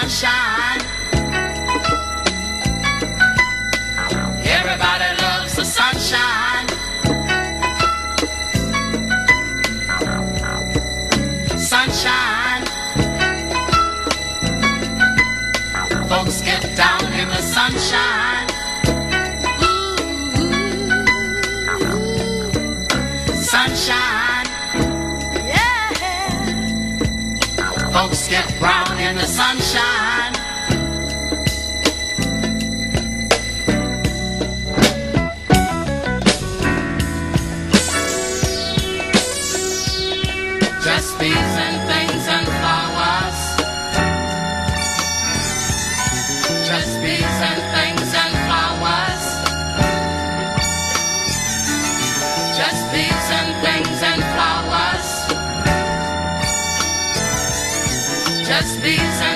sunshine. Everybody loves the sunshine. Sunshine. Folks get down in the sunshine. Sunshine. Yeah. Folks get brown in the sunshine. Just bees and things and flowers. Just bees and things and flowers. Just bees and things and flowers. Just bees